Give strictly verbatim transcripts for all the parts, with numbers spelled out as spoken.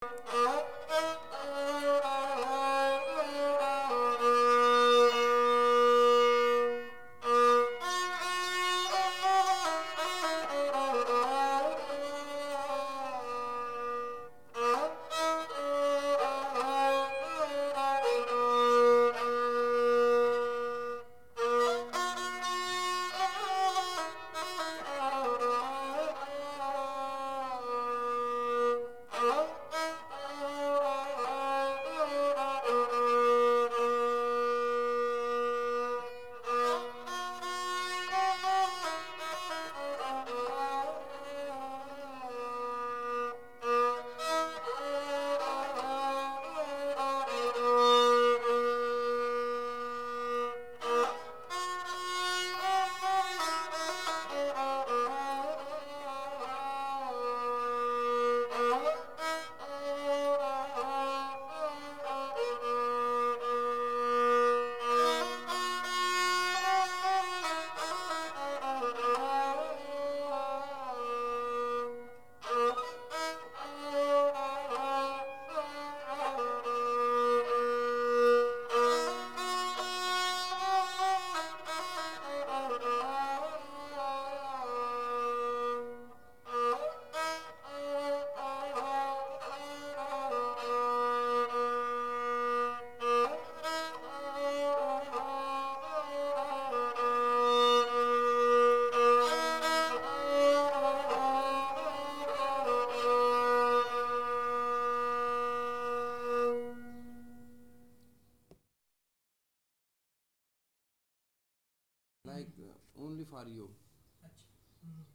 like uh, only for you. अच्छा. हम्म.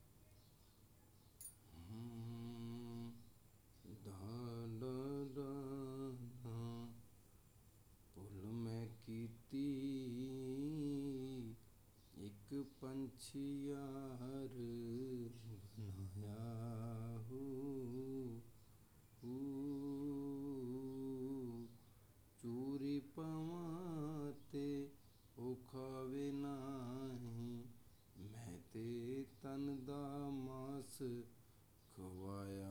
Hmm. Da, da, da, da. ਭੁੱਲ ਮੈਂ ਕੀਤੀ ਇੱਕ ਪੰਛੀ ਯਾਰ ਬਣਾਇਆ ਹੂ ਹੂ ਚੂਰੀ ਪਵਾਂ ਤੇ ਉਹ ਖਾਵੇ ਨਹੀਂ ਮੈਂ ਤੇ ਤਨ ਦਾ ਮਾਸ ਖਵਾਇਆ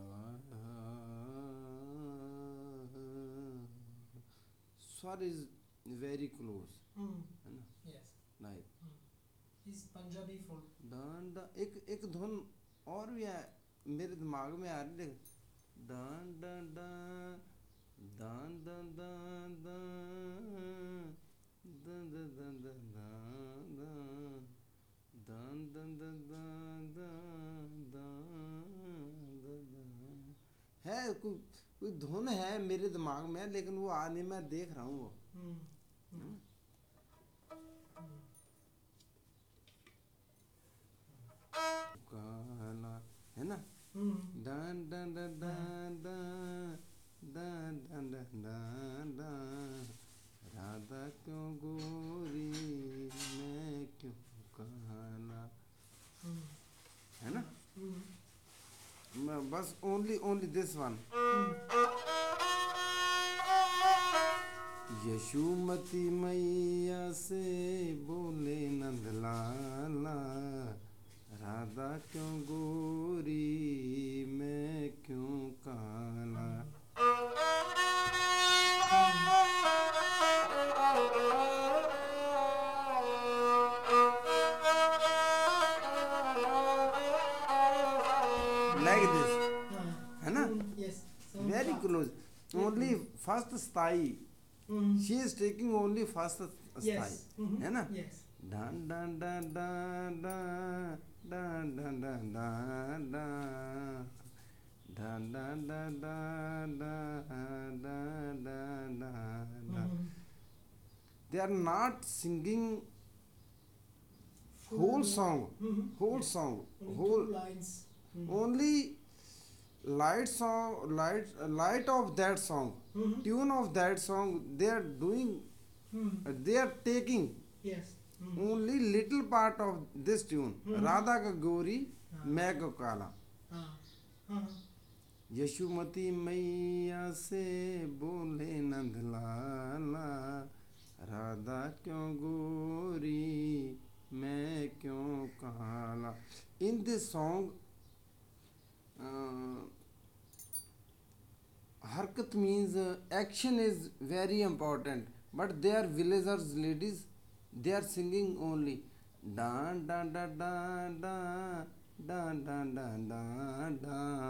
स्वर is very close हम्म. है ना Yes. like हम्म. He's Punjabi full. दान दा एक एक धुन और भी है मेरे दिमाग में आ रही है दान दान दान दान दान दान दान दान दान दान दान दान दान दान दान दान है कोई कोई धुन है मेरे दिमाग में लेकिन वो आ नहीं मैं देख रहा हूँ वो हम्म. है हम्म. ना? हम्म. काला है ना हम्म. डन डन डन हाँ. डन डन डन डन डन डन राधा क्यों गोरी मैं क्यों काला हम्म. है ना हम्म. मैं बस only only this one hmm. Yashumati मैया से बोले नंदलाला राधा क्यों गोरी मैं क्यों काला like this हाँ. है ना हम्म. Yes. Sound very fast. close only first स्थाई हम्म. she is taking only first स्थाई Yes. हम्म. है ना Yes. डन डन डन डन डन डन डन डन डन डन डन डन डन डन डन डन डन hmm. they are not singing Full whole note. song hmm. whole Yes. song Only whole two lines. Hmm. only light song light light of that song hmm. tune of that song they are doing hmm. they are taking Yes. Hmm. only little part of this tune hmm. Radha का गौरी हाँ. मैं को काला हाँ. हाँ. यशुमती मैया से बोले नंदलाला राधा क्यों गोरी मैं क्यों काला in this song uh, Harkat means uh, action is very important, but they are villagers ladies. They are singing only dan dan dan dan dan dan dan dan dan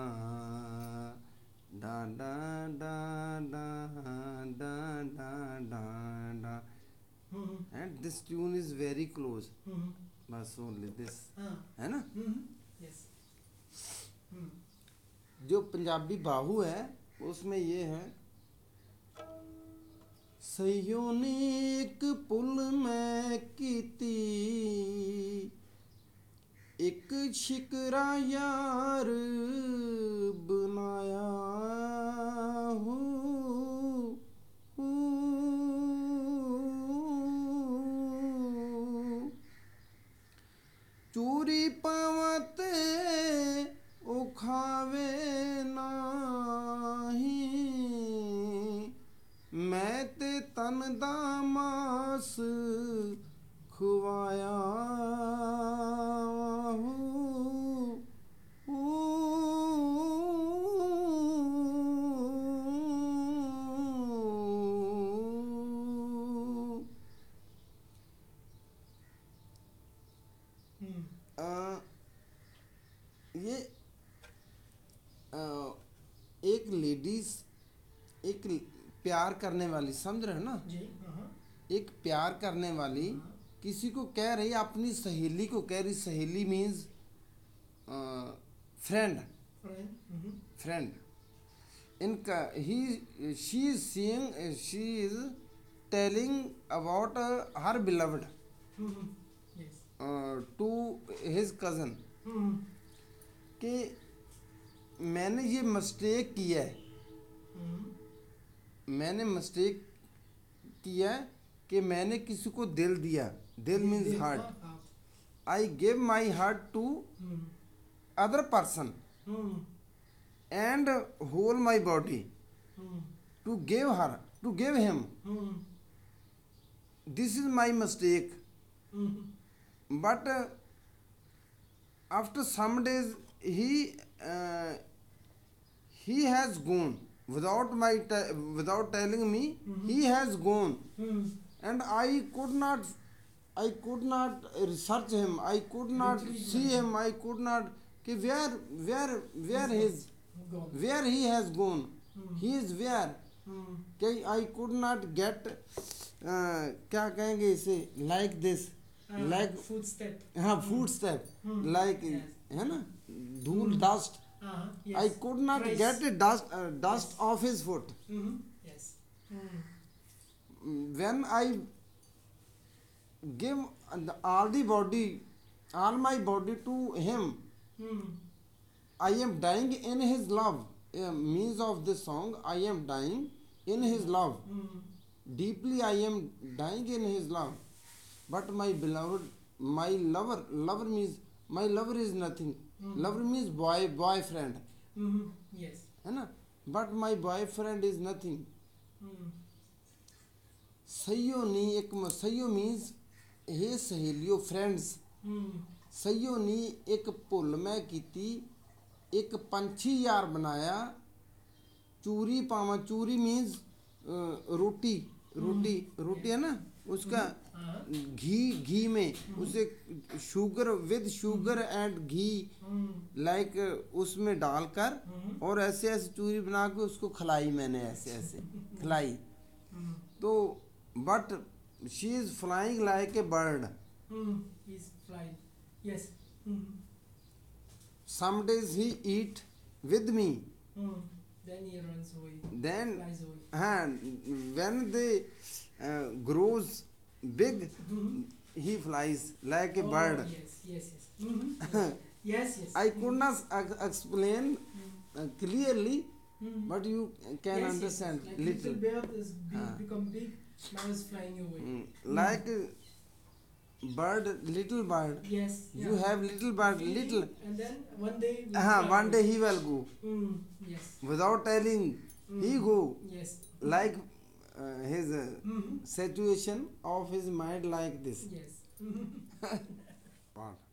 dan dan dan dan dan dan dan dan dan. Hmm. And this tune is very close. Hmm. बस only this हाँ. है ना. Hmm. Yes. Hmm. जो पंजाबी बाहू है उसमें ये है सहियों ने एक पुल मैं कीती एक शिकरा यार बनाया हूँ चूरी पावते ओ खावे नाही मैं ते तन दा मास खुवाया हूँ Hmm. आ, ये आ, एक लेडीज एक प्यार करने वाली समझ रहे हो ना. जी. हाँ. एक प्यार करने वाली हाँ. किसी को कह रही अपनी सहेली को कह रही. सहेली means friend. Friend. Hmm. Friend इनका ही she is seeing she is telling about her beloved Hmm. Yes. To his cousin Hmm. कि मैंने ये मिस्टेक किया है. Hmm. मैंने मिस्टेक किया है कि मैंने किसी को दिल दिया. दिल मीन्स हार्ट. हाँ. I give my heart to Hmm. Other person Hmm. and whole my body Hmm. to give her to give him. Hmm. This is my mistake. Hmm. But uh, after some days he uh, he has gone without my te- without telling me. Mhm. He has gone Hmm. and I could not I could not research him. I could not Retrieve see him. him. I could not कि where where where his Gone. where he has gone. Hmm. He is where Hmm. कि I could not get uh, क्या कहेंगे इसे like this Ah, like footstep. हाँ footstep Hmm. like Yes. है ना धूल dust. Ah, yes. I could not Trace. get a dust uh, dust off his foot. Hmm. Yes. Hmm. When I give the- all the body all my body to him, Hmm. I am dying in his love. Uh, means of this song, I am dying in his love. Hmm. Deeply I am dying in his love. But my beloved, my lover, lover means my lover is nothing. Hmm. Lover means boy, boyfriend. Hmm. Yes. है ना. But my boyfriend is nothing. Hmm. सहियो नहीं एक म- सहियो means हे सहेलियो friends. Hmm. सहियो नी एक भुल मैं कीती एक पंछी यार बनाया चूरी पावा. चूरी मीन्स रोटी रोटी रोटी है ना उसका हाँ. घी घी में उसे शुगर विद शुगर एंड घी Hmm. लाइक उसमें डालकर Hmm. और ऐसे ऐसे चूरी बना के उसको खिलाई मैंने ऐसे ऐसे खिलाई. Hmm. तो but she is flying like a bird. Hmm. He's flying. Yes. Hmm. Some days he eat with me. Hmm. Then he runs away. Then Flies away. and when they uh, grows big, Hmm. he flies like a Oh, bird. Yes. Yes. Yes. Hmm. Yes. Yes. I could not ex- explain Hmm. uh, clearly, Hmm. but you can Yes, understand yes, yes. Like little. little bird is big, Ah. become big. Now is flying away. Mm, like uh, bird, little bird. Yes. You yeah. have little bird, Feeding, little. And then one day. will Uh-huh, fly one day away. he will go Hmm. Yes. without telling. He Hmm. go Yes. like uh, his uh, Hmm. situation of his mind like this. Yes. Hmm. Part.